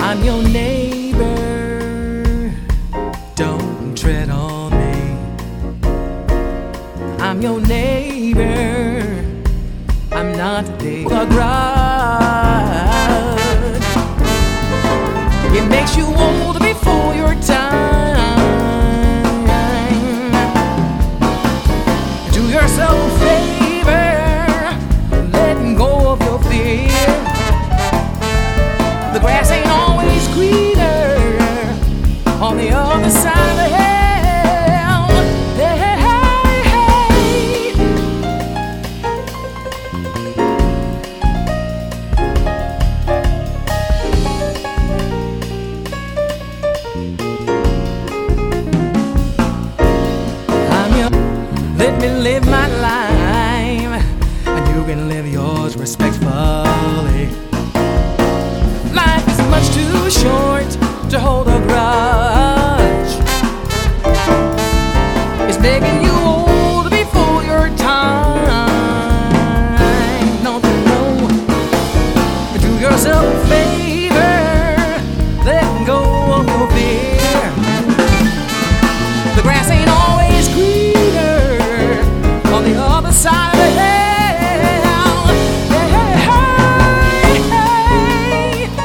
I'm your neighbor, don't tread on me. I'm your neighbor, I'm not the grudge. It makes you old before your time. Do yourself a favor, letting go of your fear. The grass ain't always greener on the other side of the hill. Hey, hey, hey. Let me live my life, and you can live yours respectfully. Life is much too short to hold a grudge. It's making you old before your time. No, no. Do yourself a favor, let go of your fear. The grass ain't always greener on the other side of the hill. Hey, hey, hey.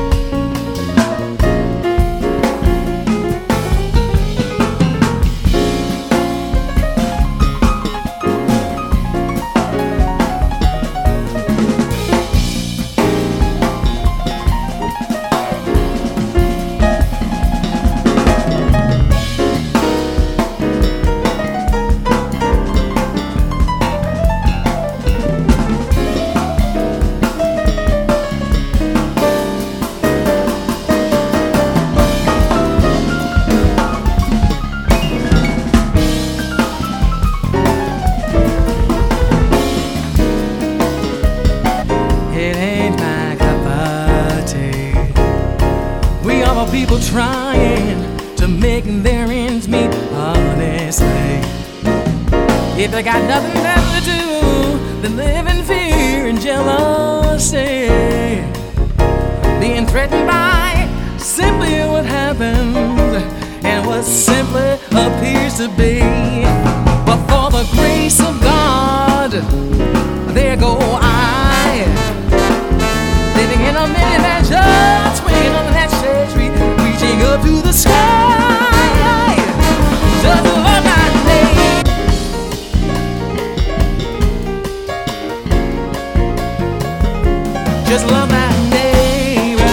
It ain't my cup of tea. We are people trying to make their ends meet honestly. If they got nothing better to do than live in fear and jealousy, being threatened by simply what happens and what simply appears to be. But for the grace of God, there go I, living in a minivan, just swinging on that shade tree, reaching up to the sky. Just love my name. Just love my neighbor.